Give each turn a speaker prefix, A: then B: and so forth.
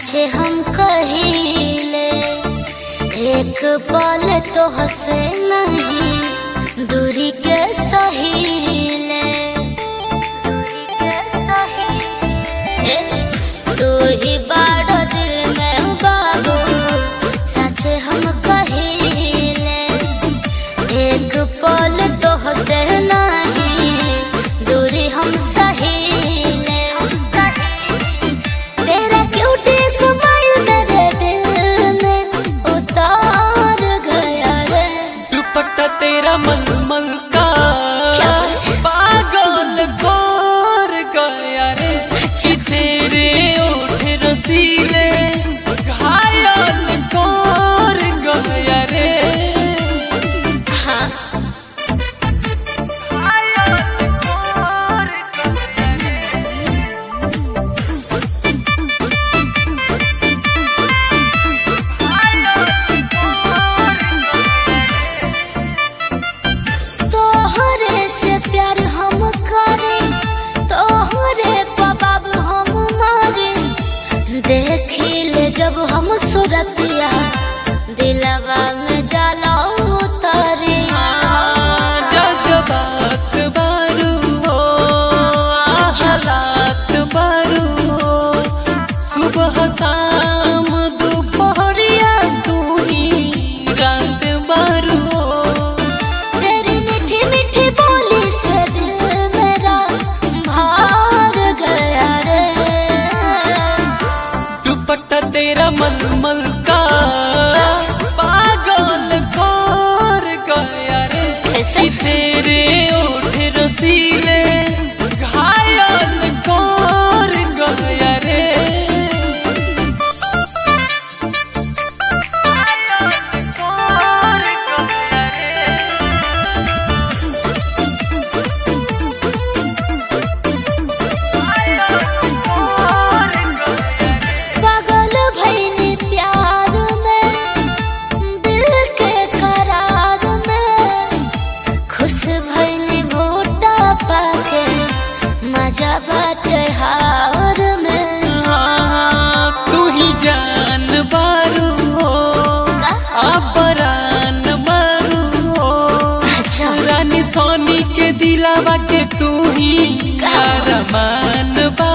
A: सचे हम कहिले एक पल तो हंसे नहीं दूरी के सहीले तू ही बाड़ो दिल में बाबू सचे हम कहिले एक पल तो हंसे नहीं दूरी हम सहीले तेरा क्यूटी स्माइल मेरे दिल में उतार गया रे
B: दुपट्टा तेरा मलमल का पागल कर गया रे तेरे ओठ रसीले घायल कर गया रे
A: हाँ तोहरे से प्यार हम करे तोहरे पबाब हम मारे देखिले जब हम सूरतिया दिलवा में जाला उतारे
B: जज्बात बारू हो हालात बारू हो सुबह शाम दोपहरिया तू ही रात बारू हो
A: तेरी मीठी मीठी बोली से दिल मेरा भाग गया रे
B: दुपट्टा तेरा मलमल का पागल कर गया रे
A: कैसे?
B: तेरे ओठ रसीले घायल कर गया रे
A: पागल भईनी प्यार में दिल के करार में खुश भईनी भूटा पाके मजा बाटे हार में
B: तू ही जान बारू हो अपरान बारू हो
A: अच्छा
B: रानी सोनी के दिलावा के तू ही अरमान